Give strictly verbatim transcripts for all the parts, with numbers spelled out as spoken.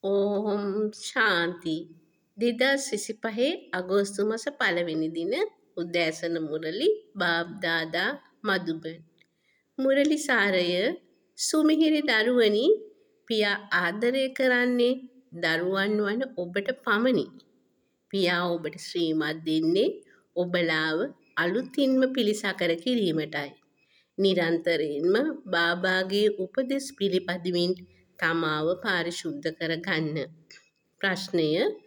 ඕම් ශාන්ති දෙදස් විසිපහේ අගෝස්තු මස පළවෙනි දින උදෑසන මුරලි බාබ්දාදා මදුබන් මුරලි සාරය සුමිහිරි දරුවනි පියා ආදරය කරන්නේ දරුවන් වන ඔබට පමණි. පියා ඔබට ශ්‍රීමත් දෙන්නේ ඔබලාව අලුතින්ම පිළිසකර කිරීමටයි. නිරන්තරයෙන්ම බාබාගේ උපදෙස් පිළිපදිමින් තමාව පාරිශුද්ධ කරගන්න. ප්‍රශ්නය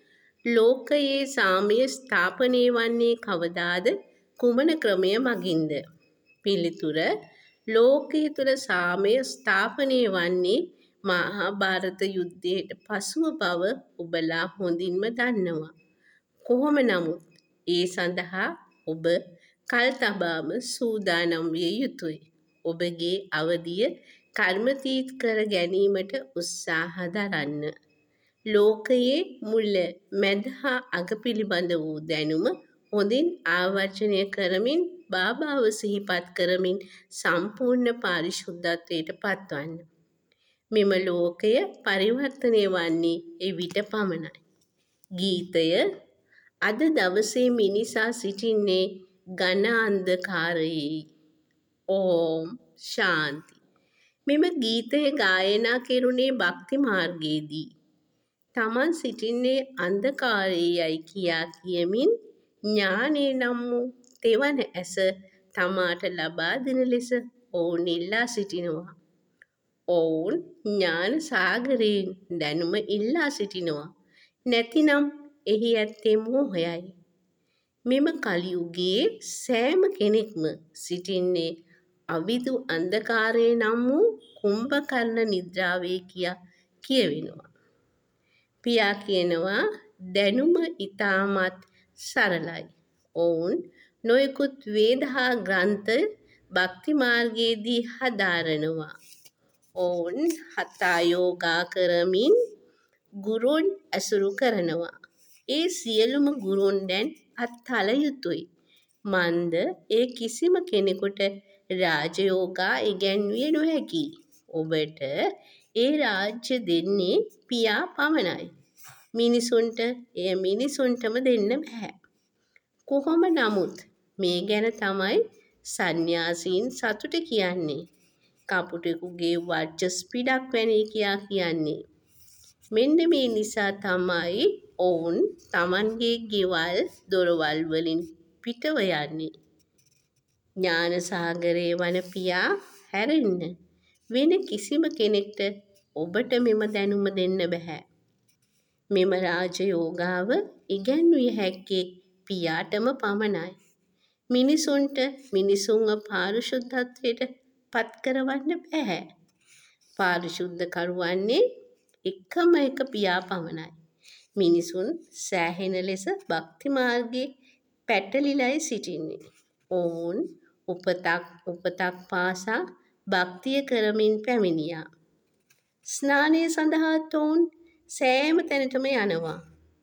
ලෝකයේ සාමය ස්ථාපනය වන්නේ කවදාද කුමන ක්‍රමය මගින්ද? පිළිතුර ලෝකයේ තුළ සාමය ස්ථාපනය වන්නේ මහාභාරත යුද්ධයට පසුව බව ඔබලා හොඳින්ම දන්නවා. කොහොම නමුත් ඒ සඳහා ඔබ කල් තබාම සූදානම් විය යුතුයි. ඔබගේ අවධිය කර්මතීත් කර ගැනීමට උත්සාහ දරන්න. ලෝකයේ මුල මැද හා අග පිළිබඳ වූ දැනුම හොඳින් ආවර්ජනය කරමින් බාබාව සිහිපත් කරමින් සම්පූර්ණ පාරිශුද්ධත්වයට පත්වන්න. මෙම ලෝකය පරිවර්තනය වන්නේ එවිට පමණයි. ගීතය අද දවසේ මිනිසා සිටින්නේ ඝන අන්ධකාරයේ. ඕම් ශාන්ති. මෙම ගීතය ගායනා කෙරුණේ භක්ති මාර්ගයේදී. තමන් සිටින්නේ අන්ධකාරයේ යයි කියා කියමින් ඥානය නම් වූ තෙවන ඇස තමාට ලබා දෙන ලෙස ඔවුන් ඉල්ලා සිටිනවා. ඔවුන් ඥාන සාගරයෙන් දැනුම ඉල්ලා සිටිනවා. නැතිනම් එහි ඇත්තේ මෝහයයි. මෙම කලියුගයේ සෑම කෙනෙක්ම සිටින්නේ අවිදු අන්ධකාරය නම් වූ කුම්භකර්ණ නිද්‍රාවේ කියා කියවෙනවා. පියා කියනවා දැනුම ඉතාමත් සරලයි. ඔවුන් නොයෙකුත් වේද හා ග්‍රන්ථ භක්ති මාර්ගයේදී හදාරනවා. ඔවුන් හතා යෝගා කරමින් ගුරුන් ඇසුරු කරනවා. ඒ සියලුම ගුරුන් දැන් අත්හල යුතුයි. මන්ද ඒ කිසිම කෙනෙකුට රාජයෝගා ඉගැන්විය නොහැකි. ඔබට ඒ රාජ්‍ය දෙන්නේ පියා පමණයි. මිනිසුන්ට එය මිනිසුන්ටම දෙන්න බැහැ. කොහොම නමුත් මේ ගැන තමයි සන්න්‍යාසීන් සතුට කියන්නේ. කපුටෙකුගේ වර්චස් පිඩක් වැනි කියා කියන්නේ. මෙන්න මේ නිසා තමයි ඔවුන් තමන්ගේ ගෙවල් දොරවල් වලින් පිටව යන්නේ. ඥාන සාගරයේ වන පියා හැරෙන්න වෙන කිසිම කෙනෙක්ට ඔබට මෙම දැනුම දෙන්න බැහැ. මෙම රාජයෝගාව ඉගැන්විය හැක්කේ පියාටම පමණයි. මිනිසුන්ට මිනිසුන්ව පාරිශුද්ධත්වයට පත් කරවන්න බැහැ. පාරිශුද්ධ කරුවන්නේ එකම එක පියා පමණයි. මිනිසුන් සෑහෙන ලෙස භක්ති මාර්ගයේ පැටලිලයි සිටින්නේ. ඔවුන් උපතක් උපතක් පාසා භක්තිය කරමින් පැමිණියා. ස්නානය සඳහාත් ඔවුන් සෑම තැනටම යනවා.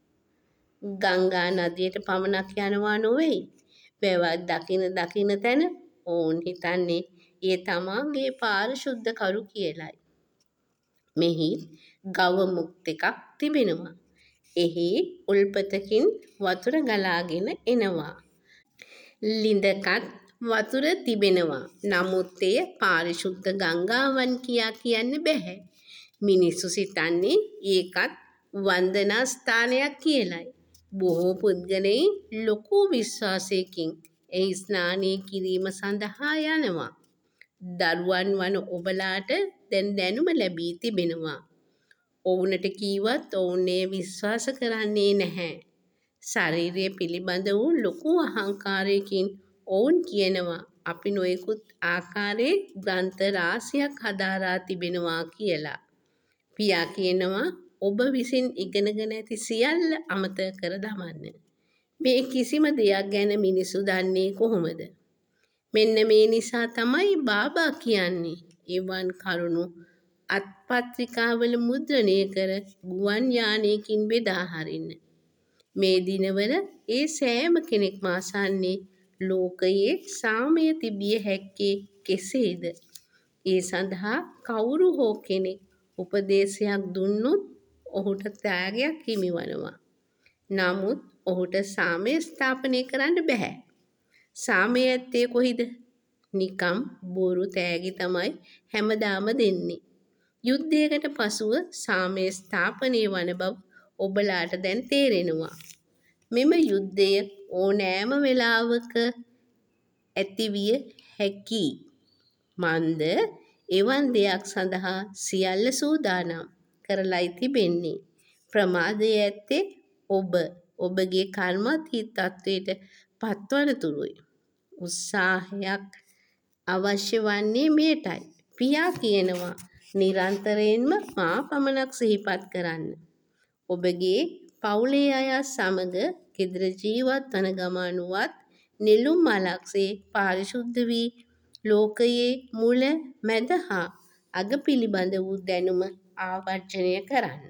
ගංගා නදියට පමණක් යනවා නොවෙයි. වැවක් දකින දකින තැන ඔවුන් හිතන්නේ ඒ තමාගේ පාරිශුද්ධ කරු කියලයි. මෙහි ගව මුක්ත එකක් තිබෙනවා. එහි උල්පතකින් වතුර ගලාගෙන එනවා. ලිඳකත් වතුර තිබෙනවා. නමුත් එය පාරිශුද්ධ ගංගාවන් කියා කියන්න බැහැ. මිනිස්සු සිතන්නේ ඒකත් වන්දනා ස්ථානයක් කියලයි. බොහෝ පුද්ගලයින් ලොකු විශ්වාසයකින් එහි ස්නානය කිරීම සඳහා යනවා. දරුවන් වන ඔබලාට දැන් දැනුම ලැබී තිබෙනවා. ඔවුනට කීවත් ඔවුන් එය විශ්වාස කරන්නේ නැහැ. ශරීරය පිළිබඳ වූ ලොකු අහංකාරයකින් ඔවුන් කියනවා අපි නොයෙකුත් ආකාරයේ ග්‍රන්ථ රාශියක් හදාරා තිබෙනවා කියලා. පියා කියනවා ඔබ විසින් ඉගෙනගෙන ඇති සියල්ල අමතක කර දමන්න. මේ කිසිම දෙයක් ගැන මිනිසු දන්නේ කොහොමද? මෙන්න මේ නිසා තමයි බාබා කියන්නේ එවන් කරුණු අත්පත්‍රිකාවල මුද්‍රණය කර ගුවන් යානයකින් බෙදා හරින්න. මේ දිනවල ඒ සෑම කෙනෙක්ම අසන්නේ ලෝකයේ සාමය තිබිය හැක්කේ කෙසේද? ඒ සඳහා කවුරු හෝ කෙනෙක් උපදේශයක් දුන්නොත් ඔහුට ත්‍යාගයක් හිමිවනවා. නමුත් ඔහුට සාමය ස්ථාපනය කරන්න බැහැ. සාමය ඇත්තේ කොහිද? නිකම් බොරු තෑගි තමයි හැමදාම දෙන්නේ. යුද්ධයකට පසුව සාමය ස්ථාපනය වන බව ඔබලාට දැන් තේරෙනවා. මෙම යුද්ධය ඕනෑම වෙලාවක ඇතිවිය හැකි. මන්ද එවන් දෙයක් සඳහා සියල්ල සූදානම් කරලයි තිබෙන්නේ. ප්‍රමාදය ඇත්තේ ඔබ ඔබගේ කර්මතී තත්වයට පත්වන තුරුයි. උත්සාහයක් අවශ්‍ය වන්නේ මෙයටයි. පියා කියනවා නිරන්තරයෙන්ම මා පමණක් සිහිපත් කරන්න. ඔබගේ පවුලේ අය සමග ගෙදර ජීවත් වන ගමනුවත් නෙළුම් මලක්සේ පාරිශුද්ධ වී ලෝකයේ මුල මැද හා අග පිළිබඳ වූ දැනුම ආවර්ජනය කරන්න.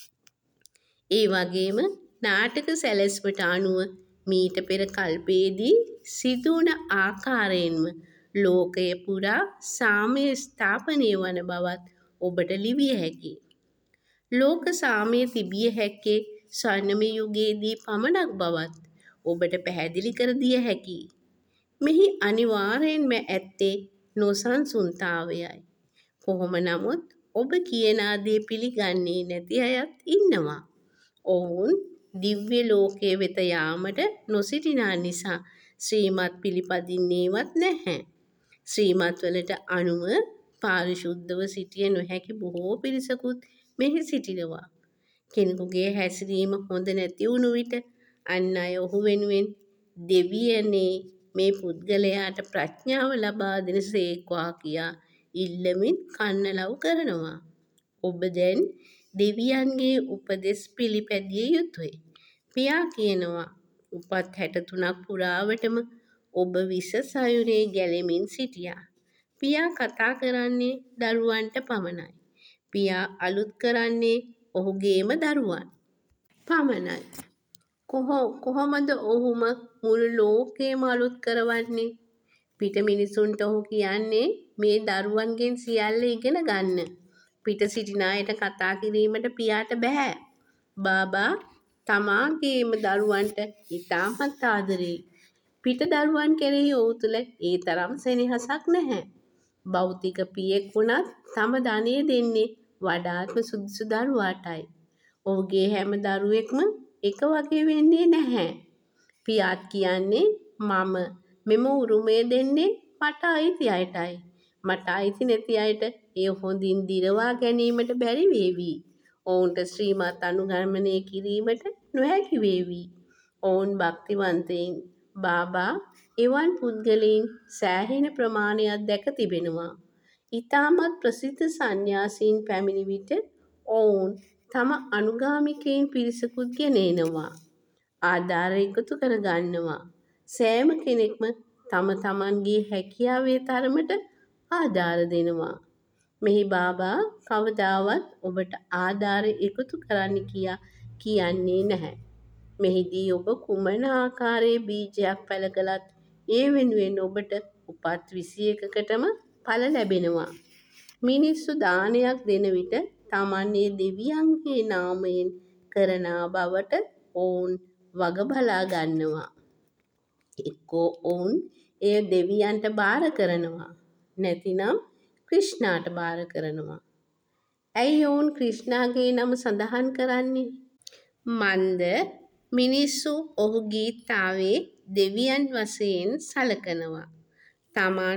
ඒ වගේම නාටක සැලැස්මට අනුව මීට පෙර කල්පයේදී සිදුවන ආකාරයෙන්ම ලෝකය පුරා සාමය ස්ථාපනය වන බවත් ඔබට ලිවිය හැකියි. ලෝක සාමය තිබිය හැක්කේ ස්වර්ණමය යුගයේදී පමණක් බවත් ඔබට පැහැදිලි කර දිය හැකියි. මෙහි අනිවාර්යෙන්ම ඇත්තේ නොසන්සුන්තාවයයි. කොහොම නමුත් ඔබ කියන දේ පිළිගන්නේ නැති අයත් ඉන්නවා. ඔවුන් දිව්‍ය ලෝකයේ වෙත යාමට නොසිටිනා නිසා ශ්‍රීමත් පිළිපදින්නේවත් නැහැ. ශ්‍රීමත් වලට අනුව පාරිශුද්ධව සිටිය නොහැකි බොහෝ පිරිසකුත් මෙහි සිටිනවා. කෙනෙකුගේ හැසිරීම හොඳ නැති වුණු විට අන් අය ඔහු වෙනුවෙන් දෙවියනේ මේ පුද්ගලයාට ප්‍රඥාව ලබා දෙන සේක්වා කියා ඉල්ලමින් කන්නලව් කරනවා. ඔබ දැන් දෙවියන්ගේ උපදෙස් පිළිපැදිය යුතුයි. පියා කියනවා උපත් හැට තුනක් පුරාවටම ඔබ විස සයුරේ ගැලෙමින් සිටියා. පියා කතා කරන්නේ දරුවන්ට පමණයි. පියා අලුත් කරන්නේ ඔහුගේම දරුවන් පමණයි. කොහොමද ඔහුම මුළු ලෝකයම අලුත් කරවන්නේ? පිට මිනිසුන්ට ඔහු කියන්නේ මේ දරුවන්ගෙන් සියල්ල ඉගෙන ගන්න. පිට සිටින අයට කතා කිරීමට පියාට බෑ. බාබා තමාගේම දරුවන්ට ඉතාමත් ආදරෙයි. පිට දරුවන් කෙරෙහි ඔහු තුළ ඒ තරම් සෙනෙහසක් නැහැ. භෞතික පියෙක් වුණත් තම ධනය දෙන්නේ වඩාත්ම සුදුසු දරුවාටයි. ඔහුගේ හැම දරුවෙක්ම එක වගේ වෙන්නේ නැහැ. පියාත් කියන්නේ මම මෙම උරුමය දෙන්නේ මට අයිති අයටයි. මට අයිති නැති අයට එය හොඳින් දිරවා ගැනීමට බැරි වේවි. ඔවුන්ට ශ්‍රීමත් අනුගමනය කිරීමට නොහැකි වේවි. ඔවුන් භක්තිවන්තයින්. බාබා එවන් පුද්ගලයින් සෑහෙන ප්‍රමාණයක් දැක තිබෙනවා. ඉතාමත් ප්‍රසිද්ධ සන්‍යාසීන් පැමිණි විට ඔවුන් තම අනුගාමිකයින් පිරිසකුත් ගෙන එනවා. ආධාර එකතු කර ගන්නවා. සෑම කෙනෙක්ම තම තමන්ගේ හැකියාවේ තරමට ආධාර දෙනවා. මෙහි බාබා කවදාවත් ඔබට ආධාර එකතු කරන්න කියා කියන්නේ නැහැ. මෙහිදී ඔබ කුමන ආකාරයේ බීජයක් පැළ කළත් ඒ වෙනුවෙන් ඔබට උපත් විසි එකකටම ඵල ලැබෙනවා. මිනිස්සු දානයක් දෙන විට තමන් ඒ දෙවියන්ගේ නාමයෙන් කරන බවට ඔවුන් වග බලා ගන්නවා. එක්කෝ ඔවුන් එය දෙවියන්ට බාර කරනවා. නැතිනම් ක්‍රිෂ්ණාට බාර කරනවා. ඇයි ඔවුන් ක්‍රිෂ්ණාගේ නම සඳහන් කරන්නේ? මන්ද මිනිස්සු ඔහු ගීතාවේ දෙවියන් වශයෙන් සලකනවා. තමන්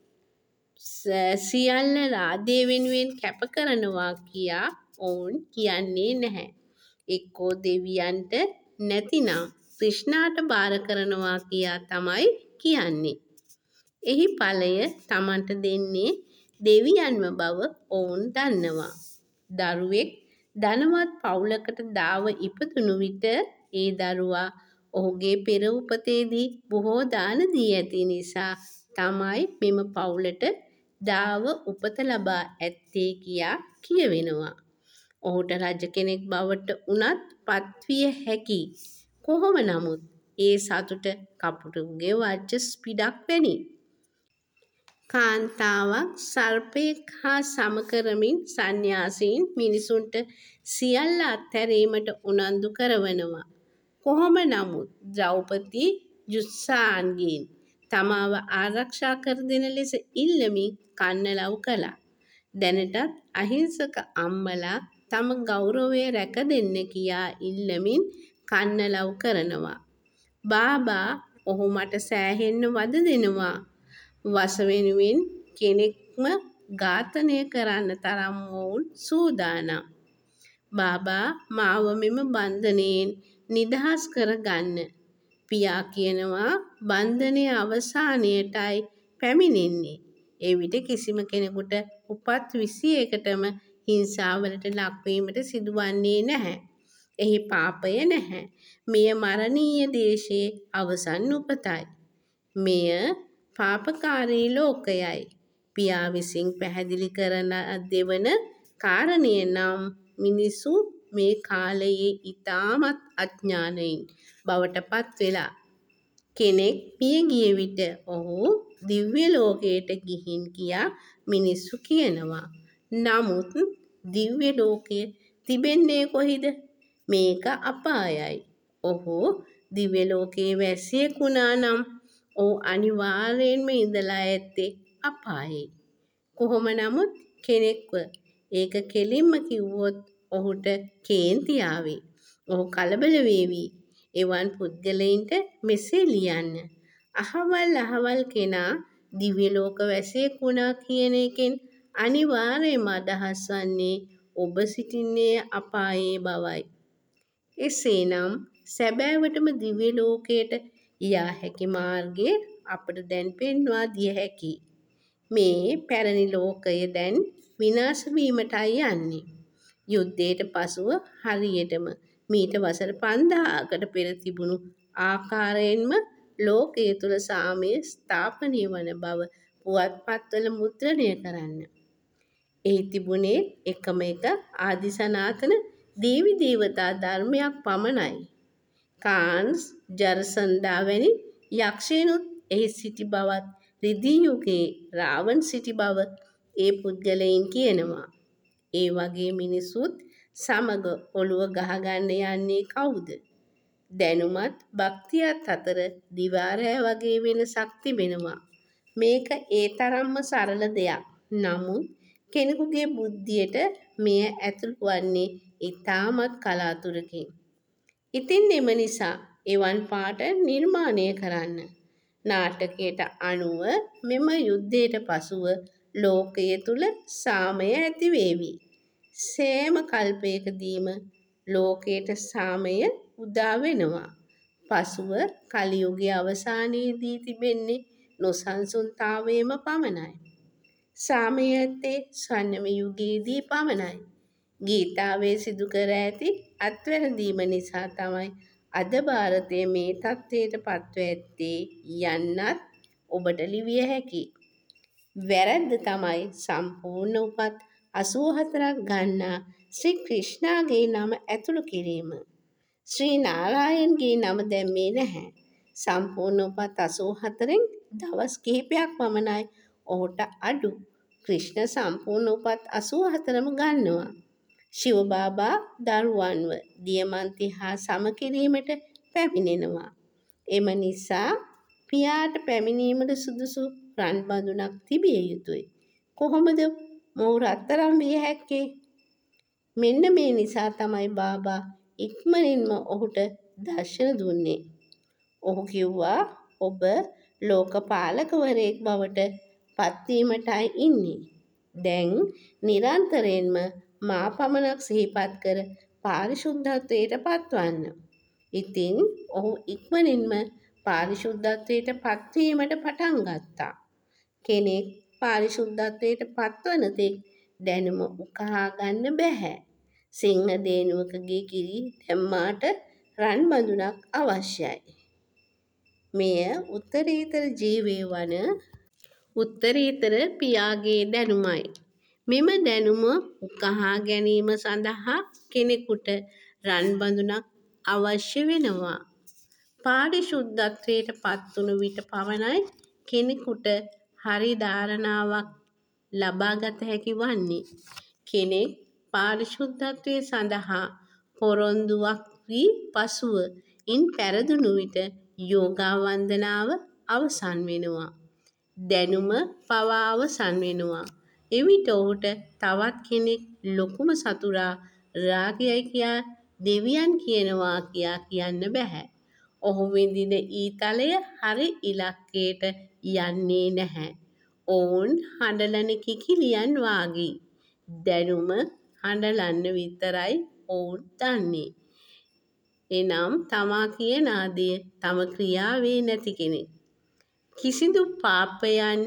සියල්ල රාදය වෙනුවෙන් කැප කරනවා කියා ඔවුන් කියන්නේ නැහැ. එක්කෝ දෙවියන්ට නැතිනම් ක්‍රිෂ්ණාට බාර කරනවා කියා තමයි කියන්නේ. එහි ඵලය තමන්ට දෙන්නේ දෙවියන්ම බව ඔවුන් දන්නවා. දරුවෙක් ධනවත් පවුලකට දාව ඉපදුණු විට ඒ දරුවා ඔහුගේ පෙර උපතේදී බොහෝ දාන දී ඇති නිසා තමයි මෙම පවුලට දාව උපත ලබා ඇත්තේ කියා කියවෙනවා. ඔහුට රජ කෙනෙක් බවට උනත් පත්විය හැකි. කොහොම නමුත් ඒ සතුට කපුටුගේ වර්චස් පිඩක් වැනි. කාන්තාවක් සර්පයෙක් හා සම කරමින් සන්න්‍යාසීන් මිනිසුන්ට සියල්ල අත්හැරීමට උනන්දු කරවනවා. කොහොම නමුත් ද්‍රෞපදි ජුත්සාන්ගෙන් තමාව ආරක්ෂා කර දෙන ලෙස ඉල්ලමින් කන්නලව් කළා. දැනටත් අහිංසක අම්මලා තම ගෞරවය රැක දෙන්න කියා ඉල්ලමින් කන්නලව් කරනවා. බාබා ඔහු මට සෑහෙන්න වද දෙනවා. වස වෙනුවෙන් කෙනෙක්ම ඝාතනය කරන්න තරම් මොවුන් සූදානම්. බාබා මාව මෙම බන්ධනයෙන් නිදහස් කර ගන්න. පියා කියනවා බන්ධනයේ අවසානයටයි පැමිණෙන්නේ. එවිට කිසිම කෙනෙකුට උපත් විසි එකටම හිංසාවලට ලක්වීමට සිදුවන්නේ නැහැ. එහි පාපය නැහැ. මෙය මරණීය දේශයේ අවසන් උපතයි. මෙය පාපකාරී ලෝකයයි. පියා විසින් පැහැදිලි කරන දෙවන කාරණය නම් මිනිසු මේ කාලයේ ඉතාමත් අඥානයින් බවට පත් වෙලා. කෙනෙක් මිය ගිය විට ඔහු දිව්‍ය ලෝකයට ගිහින් කියා මිනිස්සු කියනවා. නමුත් දිව්‍ය ලෝකය තිබෙන්නේ කොහිද? මේක අපායයි. ඔහු දිව්‍ය ලෝකයේ වැසියෙක් වුණා නම් ඔහු අනිවාර්යෙන්ම ඉඳලා ඇත්තේ අපායේ. කොහොම නමුත් කෙනෙක්ව ඒක කෙලින්ම කිව්වොත් ඔහුට කේන්ති ආවේ. ඔහු කලබල වේවි. එවන් පුද්ගලයින්ට මෙසේ ලියන්න. අහවල් අහවල් කෙනා දිව්‍ය ලෝක වැසියෙක් වුණා කියන එකෙන් අනිවාර්යයෙන්ම අදහස් වන්නේ ඔබ සිටින්නේ අපායේ බවයි. එසේනම් සැබෑවටම දිව්‍ය ලෝකයට යා හැකි මාර්ගය අපට දැන් පෙන්වා දිය හැකියි. මේ පැරණි ලෝකය දැන් විනාශ වීමටයි යන්නේ. යුද්ධයට පසුව හරියටම මීට වසර පන්දාහකට පෙර තිබුණු ආකාරයෙන්ම ලෝකය තුල සාමය ස්ථාපනය වන බව පුවත්පත්වල මුද්‍රණය කරන්න. එහි තිබුණේ එකම එක ආදි සනාතන දේවි දේවතා ධර්මයක් පමණයි. කාන්ස් ජරසන්දා වැනි යක්ෂයනුත් එහි සිටි බවත් රිදී යුගයේ රාවණ සිටි බව ඒ පුද්ගලයන් කියනවා. ඒ වගේ මිනිසුත් සමග ඔළුව ගහගන්න යන්නේ කවුද? දැනුමත් භක්තියත් අතර දිවා රෑ වගේ වෙනසක් තිබෙනවා. මේක ඒ තරම්ම සරල දෙයක්. නමුත් කෙනෙකුගේ බුද්ධියට මෙය ඇතුළු වන්නේ ඉතාමත් කලාතුරකින්. ඉතින් එම නිසා එවන් පාට නිර්මාණය කරන්න. නාටකයට අනුව මෙම යුද්ධයට පසුව ලෝකය තුල සාමය ඇති වේවි. සෑම කල්පයකදීම ලෝකයට සාමය උදා වෙනවා. පසුව කලි යුගයේ අවසානයේදී තිබෙන්නේ නොසන්සුන්තාවයම පමණයි. සාමය ඇත්තේ ස්වර්ණම යුගයේදී පමණයි. ගීතාවේ සිදු කර ඇති අත්වැරදීම නිසා තමයි අද ಭಾರತයේ මේ තත්ත්වයට පත්ව ඇත්තේ යන්නත් ඔබට ලිවිය හැකියි. වැරැද්ද තමයි සම්පූර්ණ උපත් අසූ හතරක් ගන්නා ශ්‍රී ක්‍රිෂ්ණාගේ නම ඇතුළු කිරීම. ශ්‍රී නාරායන්ගේ නම දැම්මේ නැහැ. සම්පූර්ණ උපත් අසූ හතරෙන් දවස් කිහිපයක් පමණයි ඔහුට අඩු. ක්‍රිෂ්ණ සම්පූර්ණ උපත් අසූ හතරම ගන්නවා. ශිව බාබා දරුවන්ව දියමන්ති හා සම කිරීමට පැමිණෙනවා. එම නිසා පියාට පැමිණීමට සුදුසු රන් බඳුනක් තිබිය යුතුයි. කොහොමද මොහු රත්තරන් විය හැක්කේ? මෙන්න මේ නිසා තමයි බාබා ඉක්මනින්ම ඔහුට දර්ශන දුන්නේ. ඔහු කිව්වා ඔබ ලෝකපාලකවරයෙක් බවට පත්වීමටයි ඉන්නේ. දැන් නිරන්තරයෙන්ම මා පමණක් සිහිපත් කර පාරිශුද්ධත්වයට පත්වන්න. ඉතින් ඔහු ඉක්මනින්ම පාරිශුද්ධත්වයට පත්වීමට පටන් ගත්තා. කෙනෙක් පාරිශුද්ධත්වයට පත්වන තෙක් දැනුම උකහා ගන්න බැහැ. සිංහ දේනුවකගේ කිරි දැම්මාට රන් බඳුනක් අවශ්‍යයි. මෙය උත්තරීතර ජීවය වන උත්තරීතර පියාගේ දැනුමයි. මෙම දැනුම උකහා ගැනීම සඳහා කෙනෙකුට රන් බඳුනක් අවශ්‍ය වෙනවා. පාරිශුද්ධත්වයට පත්වුණු විට පමණයි කෙනෙකුට හරි ධාරණාවක් ලබාගත හැකි වන්නේ කෙනෙක් පාරිශුද්ධත්වය සඳහා පොරොන්දුවක් වී පසුව ඉන් පැරදුණු විට යෝගා වන්දනාව අවසන් වෙනවා. දැනුම පවා අවසන් වෙනවා. එවිට ඔහුට තවත් කෙනෙක් ලොකුම සතුරා රාගයයි කියා දෙවියන් කියනවා කියා කියන්න බෑ. ඔහු විඳින ඊතලය හරි ඉලක්කයට යන්නේ නැහැ. ඔවුන් හඬලන කිකිලියන් වාගේ. දැනුම හඬලන්න විතරයි ඔවුන් දන්නේ. එනම් තමා කියන ආදිය තම ක්‍රියාවේ නැති කෙනෙක්. කිසිදු පාපයන්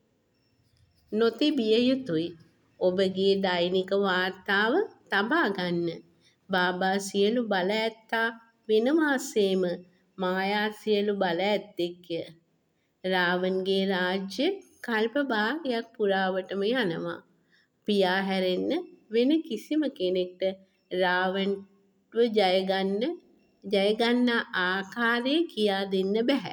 නොතිබිය යුතුයි. ඔබගේ දෛනික වාර්තාව තබා ගන්න. බාබා සියලු බල ඇත්තා වෙනවාසේම මායා සියලු බල ඇත්තෙක්ය. රාවන්ගේ රාජ්‍ය කල්ප භාගයක් පුරාවටම යනවා. පියා හැරෙන්න වෙන කිසිම කෙනෙක්ට රාවන්ව ජයගන්න ජයගන්නා ආකාරය කියා දෙන්න බැහැ.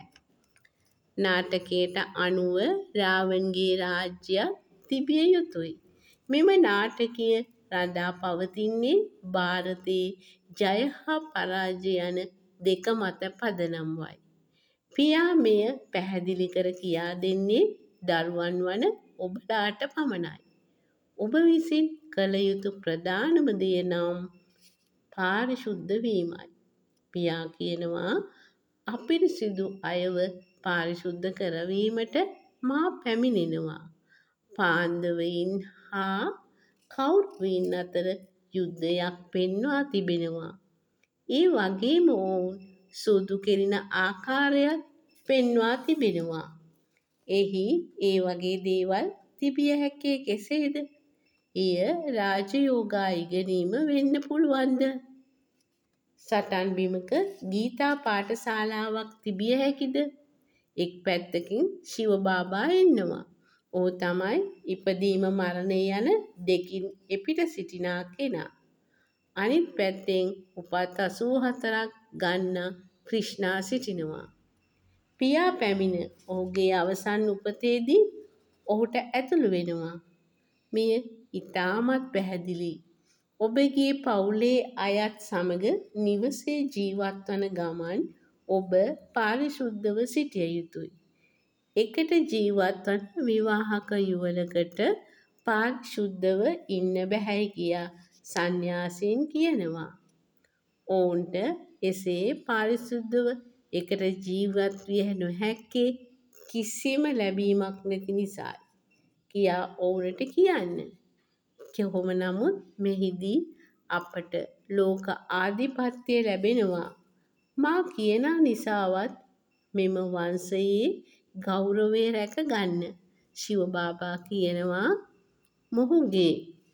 නාටකයට අනුව රාවන්ගේ රාජ්‍යයක් තිබිය යුතුයි. මෙම නාටකය රඳා පවතින්නේ භාරතයේ ජය හා පරාජය යන දෙක මත පදනම්වයි. පියා මෙය පැහැදිලි කර කියා දෙන්නේ දරුවන් වන ඔබලාට පමණයි. ඔබ විසින් කළ යුතු ප්‍රධානම දේ නම් පාරිශුද්ධ වීමයි. පියා කියනවා අපිරිසිදු අයව පාරිශුද්ධ කරවීමට මා පැමිණෙනවා. පාන්දවයින් හා කෞරවයින් අතර යුද්ධයක් පෙන්වා තිබෙනවා. ඒ වගේම ඔවුන් සූදු කෙරින ආකාරයත් පෙන්වා තිබෙනවා. එහි ඒ වගේ දේවල් තිබිය හැක්කේ කෙසේද? එය රාජයෝගා ඉගෙනීම වෙන්න පුළුවන්ද? සටන් බිමක ගීතා පාඨශාලාවක් තිබිය හැකිද? එක් පැත්තකින් ශිව බාබා ඉන්නවා. ඔහු තමයි ඉපදීම මරණය යන දෙකින් එපිට සිටිනා කෙනා. අනිත් පැත්තෙන් උපත් අසූ හතරක් ගන්නා ක්‍රිෂ්ණා සිටිනවා. පියා පැමිණ ඔහුගේ අවසන් උපතේදී ඔහුට ඇතුළු වෙනවා. මෙය ඉතාමත් පැහැදිලි. ඔබගේ පවුලේ අයත් සමග නිවසේ ජීවත් වන ගමන් ඔබ පාරිශුද්ධව සිටිය යුතුයි. එකට ජීවත් වන විවාහක යුවළකට පාරිශුද්ධව ඉන්න බැහැ කියා සන්න්‍යාසීන් කියනවා. ඔවුන්ට එසේ පාරිශුද්ධව එකට ජීවත් විය නොහැක්කේ කිසිම ලැබීමක් නැති නිසායි කියා ඔවුනට කියන්න. කොහොම නමුත් මෙහිදී අපට ලෝක ආධිපත්‍යය ලැබෙනවා. මා කියන නිසාවත් මෙම වංශයේ ගෞරවය රැක ගන්න. ශිව බාබා කියනවා මොහුගේ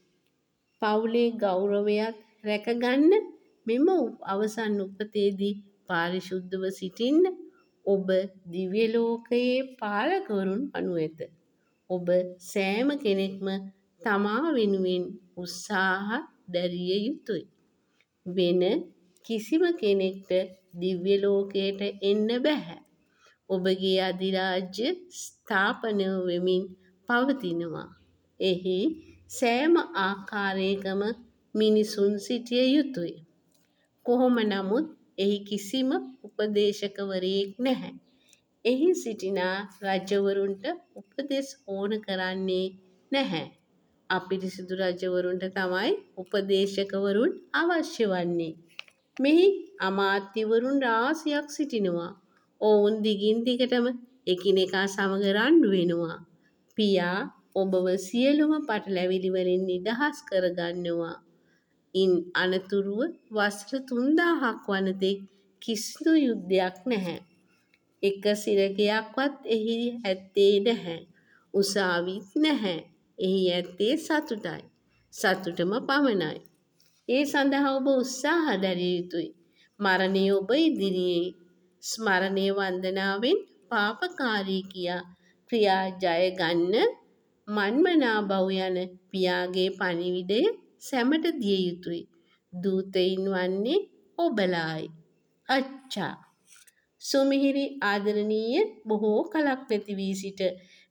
පවුලේ ගෞරවයත් රැකගන්න මෙම අවසන් උපතේදී පාරිශුද්ධව සිටින්න ඔබ දිව්‍ය ලෝකයේ පාලකවරුන් වනු ඇත. ඔබ සෑම කෙනෙක්ම තමා වෙනුවෙන් උත්සාහ දැරිය යුතුයි. වෙන කිසිම කෙනෙක්ට දිව්‍ය ලෝකයට එන්න බැහැ. ඔබගේ අධිරාජ්‍ය ස්ථාපනය වෙමින් පවතිනවා. එහි සෑම ආකාරයකම මිනිසුන් සිටිය යුතුයි. කොහොම නමුත් එහි කිසිම උපදේශකවරයෙක් නැහැ. එහි සිටිනා රජවරුන්ට උපදෙස් ඕන කරන්නේ නැහැ. අපිරිසිදු රජවරුන්ට තමයි උපදේශකවරුන් අවශ්‍ය වන්නේ. මෙහි අමාත්‍යවරුන් රාශියක් සිටිනවා. ඔවුන් දිගින් දිගටම එකිනෙකා සමග රණ්ඩු වෙනවා. පියා ඔබව සියලුම පටලැවිලි වලින් නිදහස් කරගන්නවා. ඉන් අනතුරුව වසර තුන්දාහක් වනතෙක් කිසිදු යුද්ධයක් නැහැ. එක සිරකයක්වත් එහි ඇත්තේ නැහැ. උසාවිත් නැහැ. එහි ඇත්තේ සතුටයි. සතුටම පමණයි. ඒ සඳහා ඔබ උත්සාහ දැරිය යුතුයි. මරණය ඔබ ඉදිරියේ ස්මරණය වන්දනාවෙන් පාපකාරී කියා ක්‍රියා ජය ගන්න මන්මනා බව යන පියාගේ පණිවිඩය සැමට දිය යුතුයි. දූතයින් වන්නේ ඔබලායි. අච්චා. සුමිහිරි ආදරණීය බොහෝ කලක් නැති වී සිට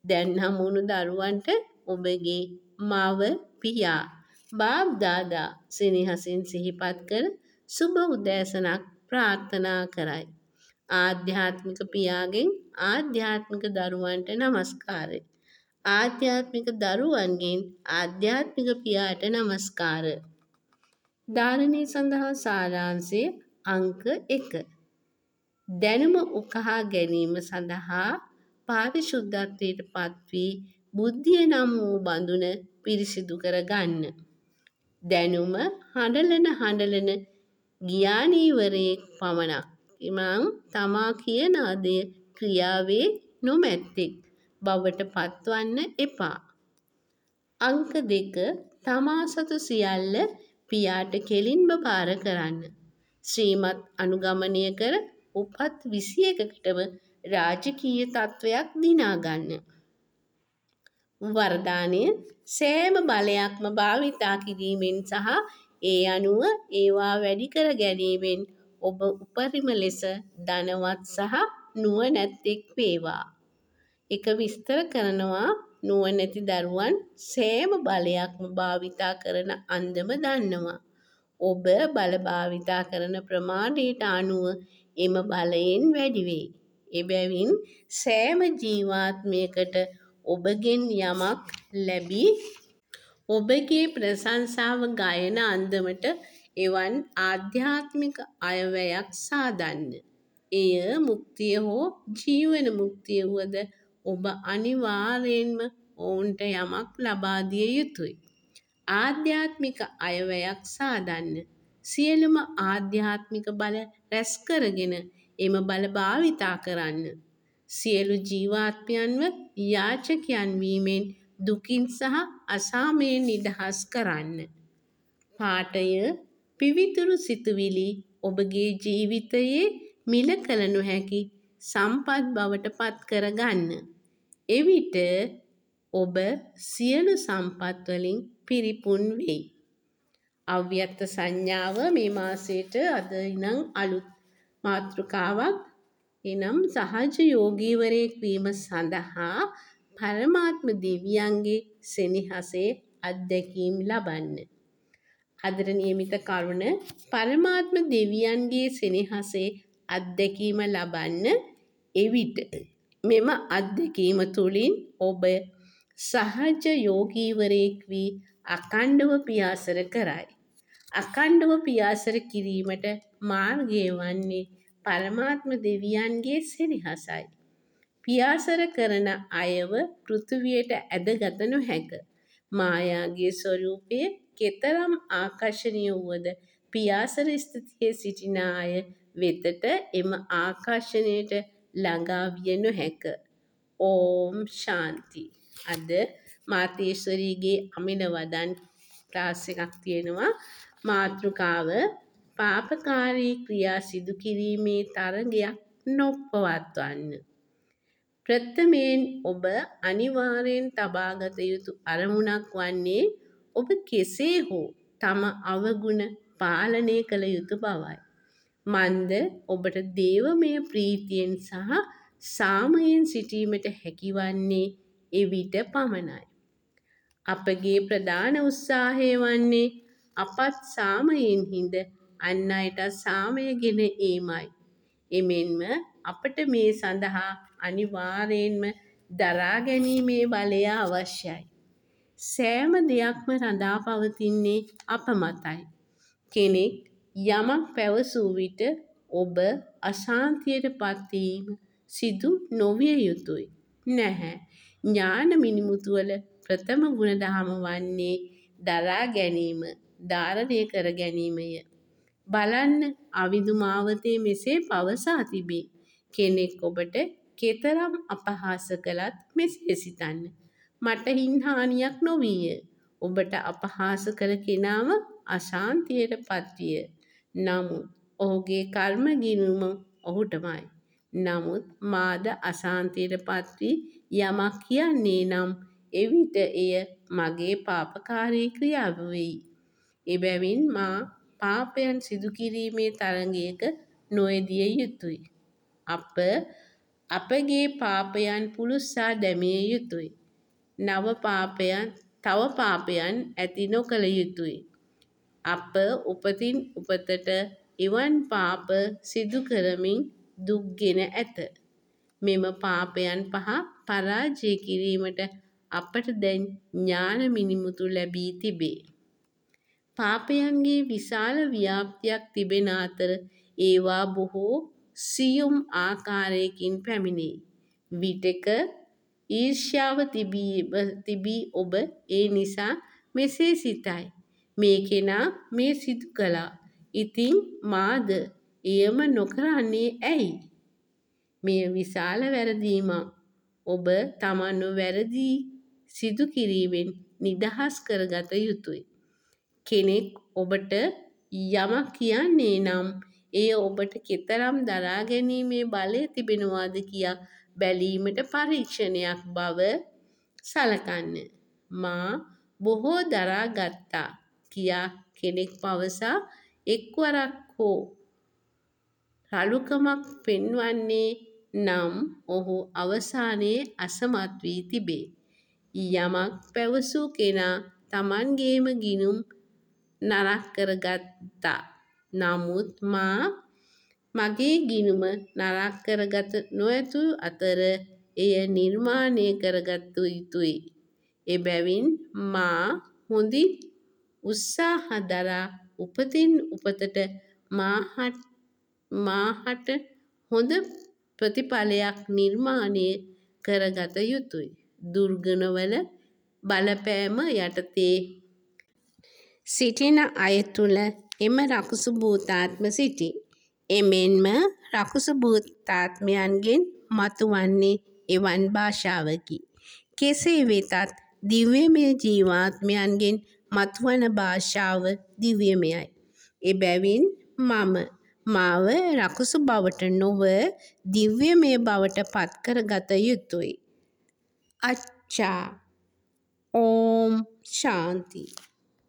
දැන් හමුණු දරුවන්ට ඔබගේ මව පියා බාප් දාදා සෙනෙහසින් සිහිපත් කර සුබ උදෑසනක් ප්‍රාර්ථනා කරයි. ආධ්‍යාත්මික පියාගෙන් ආධ්‍යාත්මික දරුවන්ට නමස්කාරය. ආධ්‍යාත්මික දරුවන්ගෙන් ආධ්‍යාත්මික පියාට නමස්කාර. ධාරණය සඳහා සාරාංශය අංක එක. දැනුම උකහා ගැනීම සඳහා පාරිශුද්ධත්වයට පත්වී බුද්ධිය නම් වූ බඳුන පිරිසිදු කර ගන්න. දැනුම හඬලන හඬලන ගියානීවරයෙක් පමණක්. එමං තමා කියන අදය ක්‍රියාවේ නොමැත්තෙක් බවට පත්වන්න එපා. අංක දෙක. තමා සතු සියල්ල පියාට කෙලින්ම භාර කරන්න. ශ්‍රීමත් අනුගමනය කර උපත් විසි එකකටම රාජකීය තත්ත්වයක් දිනාගන්න. වරදානය සෑම බලයක්ම භාවිතා කිරීමෙන් සහ ඒ අනුව ඒවා වැඩි කර ගැනීමෙන් ඔබ උපරිම ලෙස ධනවත් සහ නුවණැත්තෙක් වේවා. එක විස්තර කරනවා නුවණැති දරුවන් සෑම බලයක්ම භාවිතා කරන අන්දම දන්නවා. ඔබ බල භාවිතා කරන ප්‍රමාණයට අනුව එම බලයෙන් වැඩි වෙයි. එබැවින් සෑම ජීවාත්මයකට ඔබගෙන් යමක් ලැබී ඔබගේ ප්‍රශංසාව ගයන අන්දමට එවන් ආධ්‍යාත්මික අයවැයක් සාදන්න. එය මුක්තිය හෝ ජීවන මුක්තිය වුවද ඔබ අනිවාර්යෙන්ම ඔවුන්ට යමක් ලබා දිය යුතුයි. ආධ්‍යාත්මික අයවැයක් සාදන්න. සියලුම ආධ්‍යාත්මික බල රැස් කරගෙන එම බල භාවිතා කරන්න. සියලු ජීවාත්මයන්ව යාචකයන් වීමෙන් දුකින් සහ අසාමයෙන් නිදහස් කරන්න. පාඨය පිවිතුරු සිතුවිලි ඔබගේ ජීවිතයේ මිල කළ නොහැකි සම්පත් බවට පත් කර ගන්න. එවිට ඔබ සියලු සම්පත් වලින් පිරිපුන් වෙයි. අව්‍යක්ත සංඥාව මේ මාසයට අද ඉනම් අලුත් මාතෘකාවක්. එනම් සහජ යෝගීවරයෙක් වීම සඳහා පරමාත්ම දෙවියන්ගේ සෙනෙහසේ අත්දැකීම් ලබන්න. අදට නියමිත කරුණ පරමාත්ම දෙවියන්ගේ සෙනෙහසේ අත්දැකීම ලබන්න. එවිට මෙම අත්දැකීම තුළින් ඔබ සහජ යෝගීවරයෙක් වී අඛණ්ඩව පියාසර කරයි. අඛණ්ඩව පියාසර කිරීමට මාර්ගය වන්නේ පරමාත්ම දෙවියන්ගේ සෙනෙහසයි. පියාසර කරන අයව පෘථිවියට ඇදගත නොහැක. මායාගේ ස්වරූපය කෙතරම් ආකර්ශනීය වුවද පියාසර ස්ථිතියේ සිටින අය වෙතට එම ආකර්ෂණයට ළඟා විය නොහැක. ඕම් ශාන්ති. අද මාතේශ්වරීගේ අමිල වදන් ක්ලාස් එකක් තියෙනවා. මාතෘකාව පාපකාරී ක්‍රියා සිදු කිරීමේ තරගයක් නොපවත්වන්න. ප්‍රථමයෙන් ඔබ අනිවාර්යෙන් තබාගත යුතු අරමුණක් වන්නේ ඔබ කෙසේ හෝ තම අවගුණ පාලනය කළ යුතු බවයි. මන්ද ඔබට දේවමය ප්‍රීතියෙන් සහ සාමයෙන් සිටීමට හැකිවන්නේ එවිට පමණයි. අපගේ ප්‍රධාන උත්සාහය වන්නේ අපත් සාමයෙන් හිඳ අන් අයට සාමය ගෙන ඒමයි. එමෙන්ම අපට මේ සඳහා අනිවාර්යෙන්ම දරා ගැනීමේ බලය අවශ්‍යයි. සෑම දෙයක්ම රඳා පවතින්නේ අප මතයි. කෙනෙක් යමක් පැවසූ විට ඔබ අශාන්තියට පත්වීම සිදු නොවිය යුතුයි. නැහැ. ඥාන මිනිමුතුවල ප්‍රථම ගුණදහම වන්නේ දරා ගැනීම, ධාරණය කර ගැනීමය. බලන්න අවිදු මාවතේ මෙසේ පවසා තිබේ. කෙනෙක් ඔබට කෙතරම් අපහාස කළත් මෙසේ සිතන්න. මට හිංහානියක් නොවීය. ඔබට අපහාස කළ කෙනාම අශාන්තියට පත්විය. නමුත් ඔහුගේ කර්ම ගිණුම ඔහුටමයි. නමුත් මාද අශාන්තියට පත්වී යමක් කියන්නේ නම් එවිට එය මගේ පාපකාරී ක්‍රියාව වෙයි. එබැවින් මා පාපයන් සිදු කිරීමේ තරගයක නොයෙදිය යුතුයි. අප අපගේ පාපයන් පුලුස්සා දැමිය යුතුය. නව පාපයන් තව පාපයන් ඇති නොකළ යුතුය. අප උපතින් උපතට එවන් පාප සිදු කරමින් දුක්ගෙන ඇත. මෙම පාපයන් පහ පරාජය කිරීමට අපට දැන් ඥාන මිනිමුතු ලැබී තිබේ. පාපයන්ගේ විශාල ව්‍යාප්තියක් තිබෙන අතර ඒවා බොහෝ සියුම් ආකාරයකින් පැමිණේ. විටෙක ඊර්ෂ්‍යාව තිබී ඔබ ඒ නිසා මෙසේ සිතයි. මේ කෙනා මේ සිදු කළා. ඉතින් මාද එයම නොකරන්නේ ඇයි? මෙය විශාල වැරදීමක්. ඔබ තමන්ව වැරදි සිදු කිරීමෙන් නිදහස් කරගත යුතුය. කෙනෙක් ඔබට යමක් කියන්නේ නම් එය ඔබට කෙතරම් දරාගැනීමේ බලය තිබෙනවාද කියා බැලීමට පරීක්ෂණයක් බව සලකන්න. මා බොහෝ දරා ගත්තා කියා කෙනෙක් පවසා එක්වරක් හෝ රළුකමක් පෙන්වන්නේ නම් ඔහු අවසානයේ අසමත් වී තිබේ. යමක් පැවසූ කෙනා තමන්ගේම ගිණුම් නරක් කරගත්තා. නමුත් මා මගේ ගිණුම නරක් කරගත නොහැතු අතර එය නිර්මාණය කරගත යුතුය. එබැවින් මා හොඳින් උත්සාහ දරා උපතින් උපතට මාහට හොඳ ප්‍රතිඵලයක් නිර්මාණය කරගත යුතුය. දුර්ගුණවල බලපෑම යටතේ සිටින අය තුළ එම රකුසු භූතාත්ම සිටී. එමෙන්ම රකුසු භූතාත්මයන්ගෙන් මතුවන්නේ එවන් භාෂාවකි. කෙසේ වෙතත් දිව්‍යමය ජීවාත්මයන්ගෙන් මතුවන භාෂාව දිව්‍යමයයි. එබැවින් මම මාව රකුසු බවට නොව දිව්‍යමය බවට පත්කරගත යුතුය. අච්චා. ඕම් ශාන්ති.